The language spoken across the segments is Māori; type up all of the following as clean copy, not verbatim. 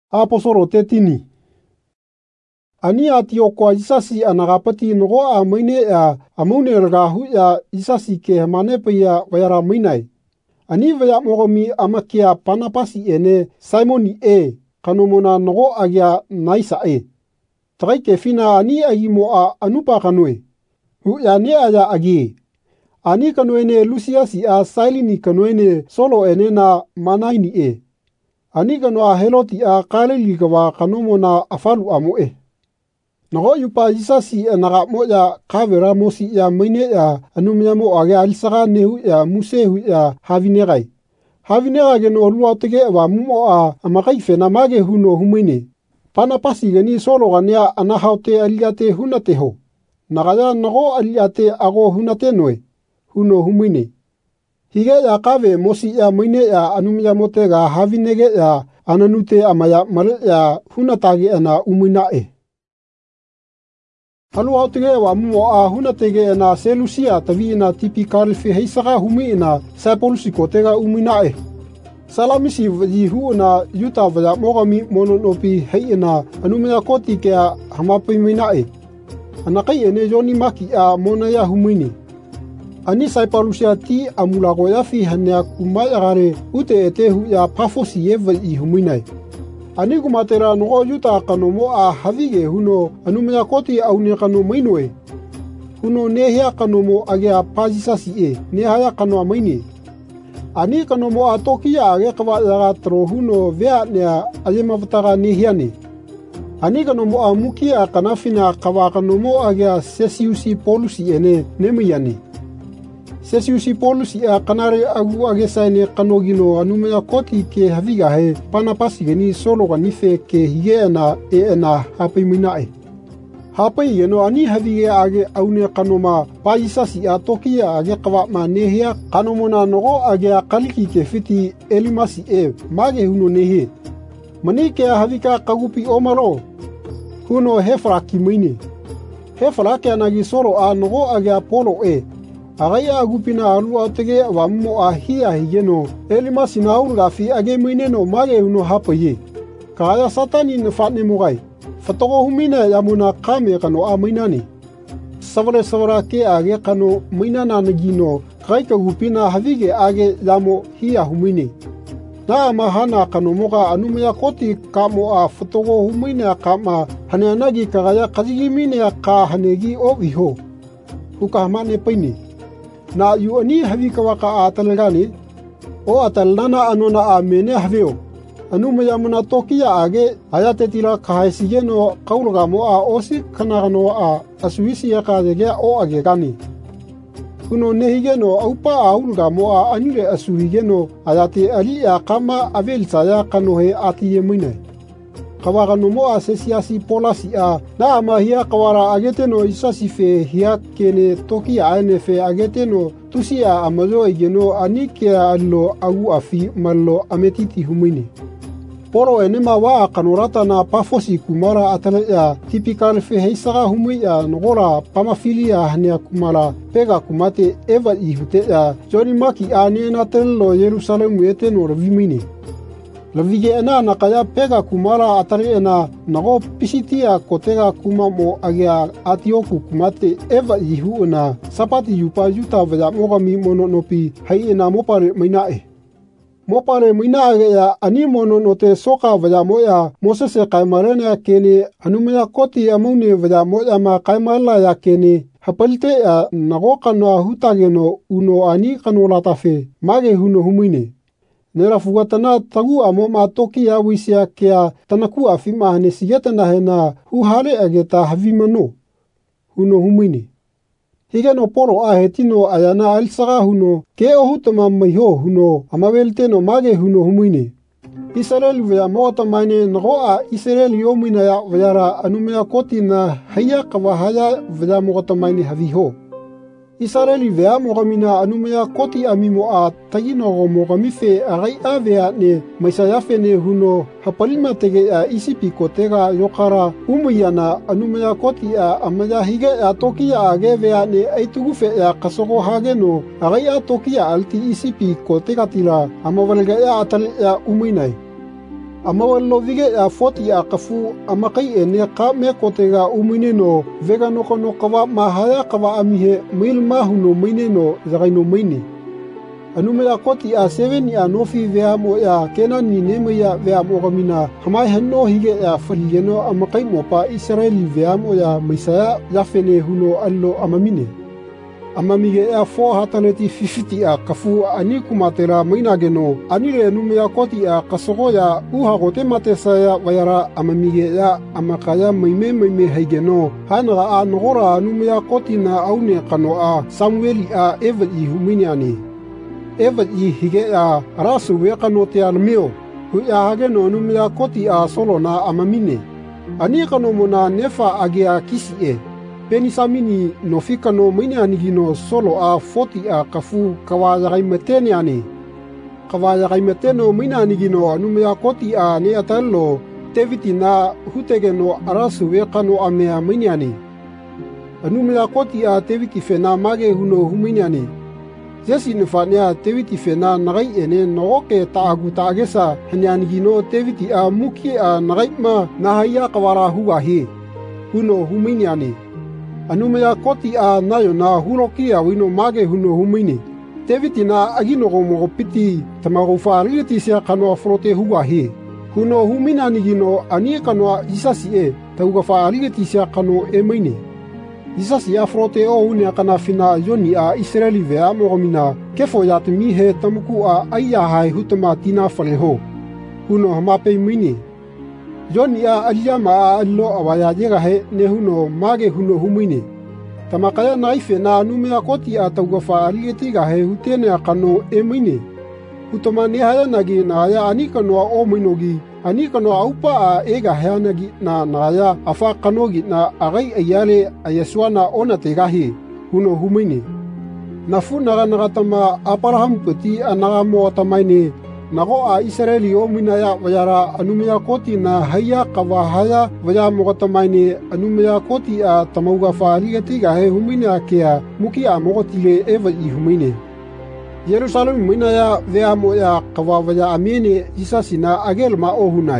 Aposolo tetini. Ani atio kwa isasi anagapati nogo a maine ya amune rgahu ya isasi ke mane paya vayara mainai. Ani vaya mogomi amakia panapasi ene Simoni kanomona nogo agia naisa Trai ke fina ani agimo a anupa kanwe. Hu ya ne aya agi. Ani kanwene Luciasi a Sailini kanwene solo ene na manaini Ani kanoa heloti a kalili kawa kanomona afalu amo Nogo yupa isasi naga moja kavera mosi ya maine ya anumiamo age alisaga nehu ya musehu ya havinegai. Havinegai geno luautege wa mumo a amakai fena mage huno humaine. Panapasi geni solo gania anahaute aliate hunateho. Nagaya nogo aliate ago hunate noe. Huno humaine. Hige ya kave mosi ya maine ya anumiamote ga havinege ya ananute amaya mal ya hunatage ana umuinae. Halu autige wa mumo a hunatege na Selusia tavi na tipi kalfi heisaga humi na Sapolsi kotega umuinae. Salamisi vjihu na yuta vja mogami mononopi hei na anumia koti ke hamapi minae. Anakai ene Joni Maki a monaya humini. Ani Saipalusia ti amulago ya fi hanya kumaya gare ute etehu ya pafosi i huminai. Ani kumatera nogo yuta kanomo a havige huno anumia koti aune kano mainoe. Huno nehia kanomo agea pazisasi nehaya kano maini. Ani kanomo a tokia age kawa yaga tro huno vea nea ayemavataga nehiane. Ani kanomo a mukia kanafina kawa kanomo agea Sesiusi Polusi ene nemiyane. Sesiusi Polusi a kanare agu agesaine kanogino anumea koti ke haviga he panapasi geni solo ganife ke higeena ena hapiminae. Hapai geno ani havige age aune kanoma paisasi a tokia age kawa ma nehia kanomona nogo age kaliki ke fiti elimasi mage huno nehe. Mani ke havika kagupi omaro. Huno hefra kimaine. Hefra ke anagi solo a nogo age Apollo Agaya agupina alu atege wa mumo a hia higeno elimasi na urgafi age maineno mage huno hapaye. Kaya satani nefatne mogai. Fatogo humina yamuna kame kano a mainani. Savara ke age kano mainana nagino kaika gupina havige age yamo hia humine. Na mahana kano moga anumia koti kamo a fatogo humina kama haneanagi kagaya kajigimine ka hanegi viho. Hukahamane paini. Na yu ani havika waka atalgani o atalnana anona a mene haveo anumaya muna tokia age ayate tila kahaisigeno kaulgamo a osi kanagano a asuisi yakadege o agegani kuno nehigeno aupa aulgamo a anire asuhigeno ayate ali a kama avelsaya kanohe atiye muine Kawagano mo a sesiasi polasi a na amahia kawara ageteno isasi fe hia kene toki aene fe ageteno tusia amazo igeno anike allo agu afi mallo ametiti humini. Poro enema wa kanorata na pafosi kumara atale ya typical fe heisaga humi ya nogora pamafilia hania kumara pega kumate eva ihute ya Joni Maki ane na tello Yerusalemu eteno revimini. Lavige ena nakaya pega kumara atari ena nago pisitia kotega kuma mo agia atioku kumate eva ihu na sapati yupa yuta vaya mogami mononopi hai ena mopare mainae. Mopare mainae ya ani mononote soka vaya moya Mosese kaimarena kene anumea koti amune vaya moya ma kaimala ya kene hapalte ya nago kanoa hutageno uno ani kanolatafe mage huno humine. Nera fugatana tagu amo matoki ya wisia kea tanaku afima hane sigetana hena huhale ageta havimano. Huno humine. Higeno poro ahetino ayana alsaga huno ke ohutama maiho huno amavelteno mage huno humine. Israel vya mota maine noa Israel yomina ya vyara anumea koti na haya kawahaya vya mota maine haviho. Israeli vea mogamina anumea koti amimo a tagino mogamife agai avea ne maisayafe ne huno hapalima tege a isipi kotega yokara umuyana anumea koti a amaya hige a tokia agevea ne aitugufe a kasogo hageno agai a tokia alti isipi kotega tila amavalga a atale a umuinai. amawalo vige ya 40 ya kafu amakai ene ka me kotega umineno vegano kono kawa mahaya kawa amihe mil mahuno mineno zagaino mine anume ya koti a 7 ya nofi veamo ya kenani neme ya veamo gamina hamai hanno hige ya falgeno amakai mopa Israeli veamo ya misaya ya fene huno allo amamine amamige ya 450 ya kafu ani kumatera mainageno anire nume ya koti ya kasogo ya uhagote matesa ya wayara amamige ya amakaya maime haigeno hanaga a nogora nume ya koti na aune kano a Samueli a evadi huminiani evadi hige ya rasu wekano te almeo hu ya hageno nume ya koti a solo na amamine ani kano mona nefa agia kisi Penisamini no fika no mine anigino solo a 40 a kafu kawayagai meteni ani. Kawayagai meteno mine anigino anumea koti a ne atalo teviti na hutege no arasu wekano amea mine ani. Anumea koti a teviti fena mage huno humine ani. Jesi nefania teviti fena nagai ene nooke taagu taagesa hanya anigino teviti a muki a nagai ma nahaya kawara huwa he. Huno humine ani. Anumea koti a nayo na huroki a wino mage huno humini. Teviti na agino gomo piti tamago faariti sia kanoa frote huwa he. Huno humina nigino ani kanoa isasi tauga faariti sia kano maini. Isasi a frote o unia kana fina yoni a Israeli vea mogomina kefo yatmi he tamuku a aya hai hutama tina faleho. Huno hamape mini. Yoni a aliyama a allo awaya yega he ne huno mage huno humine. Tamakaya naife na anumea koti a taugafa aligetiga he hutene a kano maine. Hutoma ne haya nagi na aya anikanoa o minogi. Anikanoa upa a ega hea nagi na aya afa kanogi na agai ayale ayeswana ona tegahi huno humine. Nafu naga tama Abraham peti anaga mo tamaine. Nago a Israeli o minaya wayara anumea koti na haya kawahaya waya mogotamaine anumea koti a tamauga faligetiga he humine akea muki a mogotile eva I humine. Jerusalem minaya vea moya kawawaya amene isasina agelma o hunai.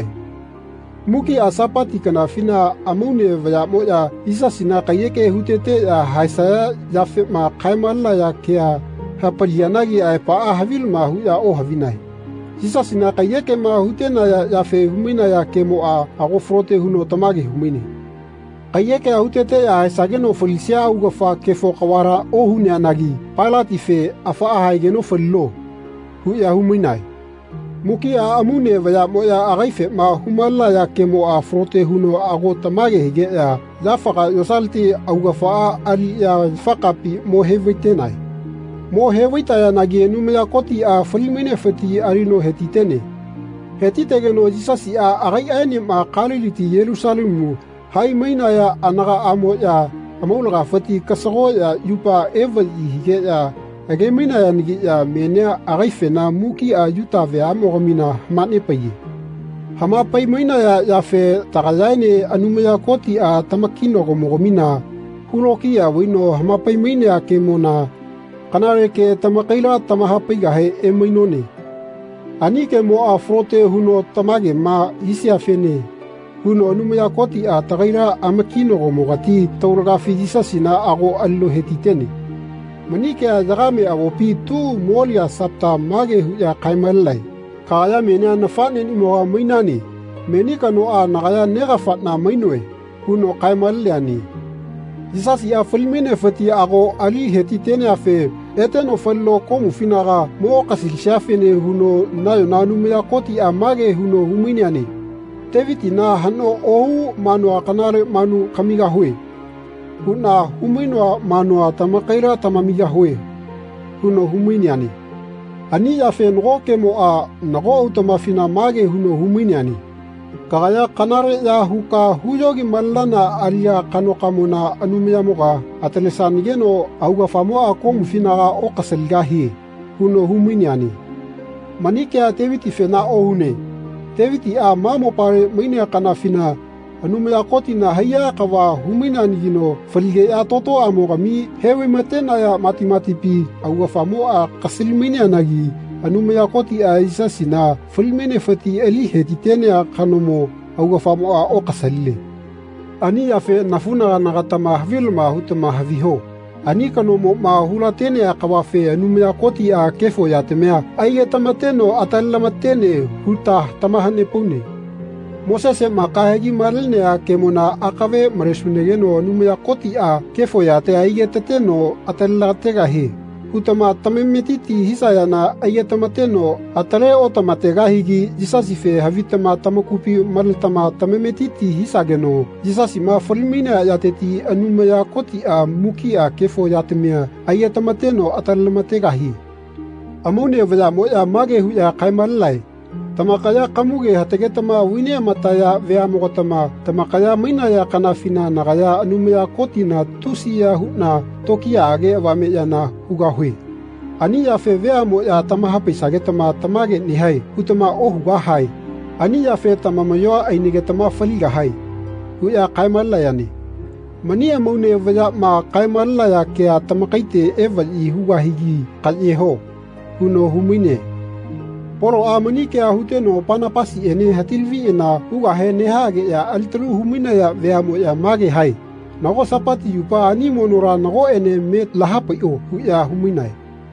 Muki a sapati kana fina amune waya moya isasina kayeke hutete ya haisaya yafe ma kaimala ya kea hapalianagi a pa a havil ma huya o havinai. Jisasina kayeke ma hutena ya fe humina ya kemo a agofrote huno tamage humine. Kayeke a hutete ya sageno folisia ugafa kefo kawara o hune anagi. Pilati fe afa ahaigeno follo. Huya huminai. Muki a amune vaya moya agaife ma humala ya kemo a frote huno ago tamage hige ya. Zafaka yosalti ugafa ali ya fakapi mo hevitenai. Mo hewita ya nagi numea koti a falimene feti arino hetitene. Hetitegeno jisasi a agai aeni ma kaliliti Yerusalemu hai maina ya anaga amo ya amaulaga feti kasago ya yupa eva hige ya age maina ya nigi ya menea agai fena muki a yuta ve amogomina mane paye. Hama pai maina ya fe tagayaine anumea koti a tamakino gomogomina huroki ya wino hama pai maina ya kemona kanare ke tamakaila tamahapiga he mainone. Ani ke mo a frote huno tamage ma isia fene. Huno numea koti a tagaira amakino go mogati tauraga fijisasina ago allo hetitene. Mani ke a jagame ago pi tu molia sapta mage huya kaimalai. Kaya menia nafanen imoa mainani. Meni kano a nagaya nega fatna mainoe. Huno kaimaliani. Jisasi a filmine fati ago ali hetitene afe eteno fallo komu finaga mo kasilshafene huno nayo nanumea koti a mage huno huminiani. Teviti na hano ohu manu akanare manu kamiga hue. Huna humino manu tamakaira tamamiga hue. Huno huminiani. Ani afe ngoke mo a nago utamafina mage huno huminiani. Kagaya kanare ya huka huyogi malana alia kanokamuna anumea moga atalesanigeno auga famoa komu finaga o kaselgahi huno huminiani. Manike a teviti fena o hune. Teviti a mamo pare maine kana fina anumea koti na haya kawa humina nigino falige a toto amogami hewe matena ya matimatipi auga famoa kasilmine anagi anumaya koti a isasina fulmene fati ali hetitene a kanomo auga famo a okasalile. Ani yafe nafuna nagatama havilma hutama haviho. Ani kanomo mahula tene a kawafe anumaya koti a kefo yatemea aige tamateno atalamatene huta tamahane pune. Mosese makahegi marlene a kemona akave maresunegeno anumaya koti a kefo yate aige teteno atalategahe. Hutama tamemetiti hisayana aige tamateno atale otamategahigi jisasife havitama tamakupi marltama tamemetiti hisageno jisasima fulmine yateti anumaya koti a muki a kefo yatemea aige tamateno atalamategahi. Amone vaya moya mage huya kaimalai. Tamakaya kamuge hategetama wine mataya vea mogotama tamakaya mainaya kanafina nagaya anumaya koti na tusiya huna tokia age wame yana hugahui. Ani yafe vea moya tamahapi sagetama tamage nihai hutama ohuga hai. Ani yafe tamamayoa ainigetama faliga hai. Huya kaimala yani. Mania maune vaya ma kaimala ya kea tamakaite evali hugahigi kalyeho. Huno humine. Poro a manike a huteno panapasi ene hatilvi ena uga he nehage ya alitalu humina ya veamo ya mage hai. Nago sapati yupa ani monora nago ene met lahapai o hu ya huminai.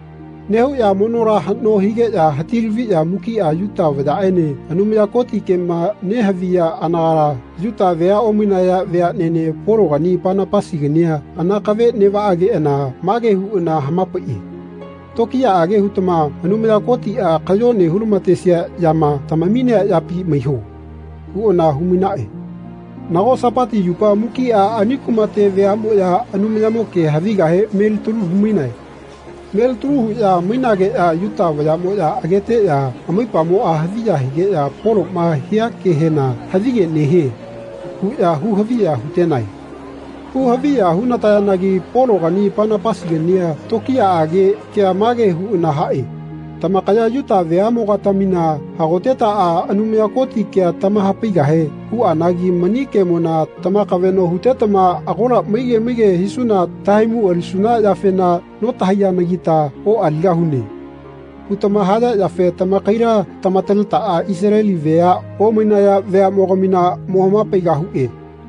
Nehu ya monora no hige ya hatilvi ya muki a yuta vada ene anumya koti kema nehavi ya anara yuta vea omina ya vea nene poro gani panapasi genia anakave neva age ena mage hu na hamapai. Tokia age hutama anumaya koti a kayone hulumatesia yama tamamine yapi maiho. Huona huminae. Nago sapati yupa muki a anikumate veamo ya anumaya moke haviga he melturu huminae. Melturu ya minage a yuta vayamo ya agete ya amipamo a haviga hige ya poro ma hiake hena havige nehe. Hu ya hu havia hutenai. Hu havia hunatayanagi polo gani panapasigenea tokia age kia mage hu na hai. Tamakaya yuta veamo gatamina hagoteta a anumaya koti kia tamahapiga he hu anagi manike mona tamakaveno hutetama agora mige hisuna taimu alisuna yafena no tahaya nagita o algahune. Hutamahada yafe tamakaira tamatalta a Israeli vea o minaya vea mogamina mohamapiga hu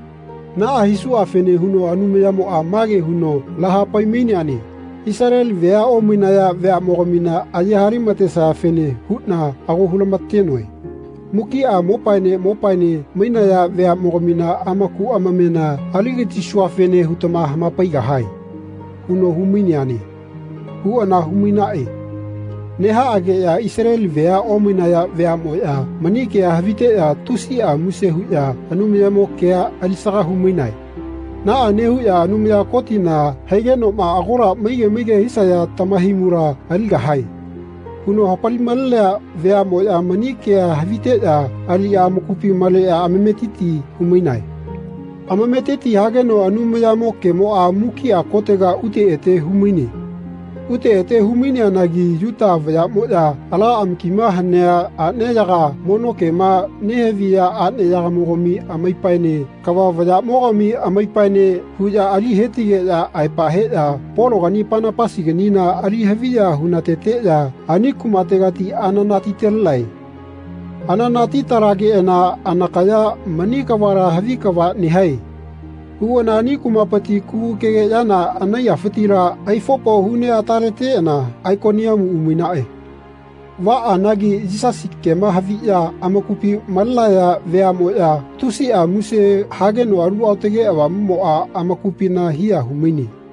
Na hisu afene huno anumaya mo a mage huno laha paimini ani. Israel vea o minaya vea mogomina ayahari matesa afene hutna ago hulamatenoi. Muki a mopaine minaya vea mogomina amaku amamena aligiti shuafene hutama hamapaiga hai. Huno humini ani. Huana huminae. Neha age ya Israel vea o minaya vea moya manike ya havite ya tusi a musehu ya anumaya mo kea alisaka huminai. Na anehu ya anumaya koti na haigeno ma agora mige hisaya tamahimura aliga hai. Huno hapalimalea vea moya manike ya havite ya alia mukupi male ya amemetiti huminai. Amemetiti hageno anumaya mo kemo a muki a kotega ute ete humini. Ute ete humini anagi yuta vaya moya ala amkima hanea aneyaga mono kema nehevia aneyaga mogomi amaipaine kawa vaya mogomi amaipaine huya ali hetige ya aipahe ya polo gani panapasi genina ali hevia hunatete ya anikumategati ananati telai. Ananati tarage ena anakaya manikawara havikawa nihai. Huona ni kumapati kukege yana anaya fatira ai fopo hune atarete ena aikonia mu uminae. Wa anagi jisasi kema havia amakupi malaya vea moya tusi a muse hageno aru autege awa mo a amakupi na hia humini.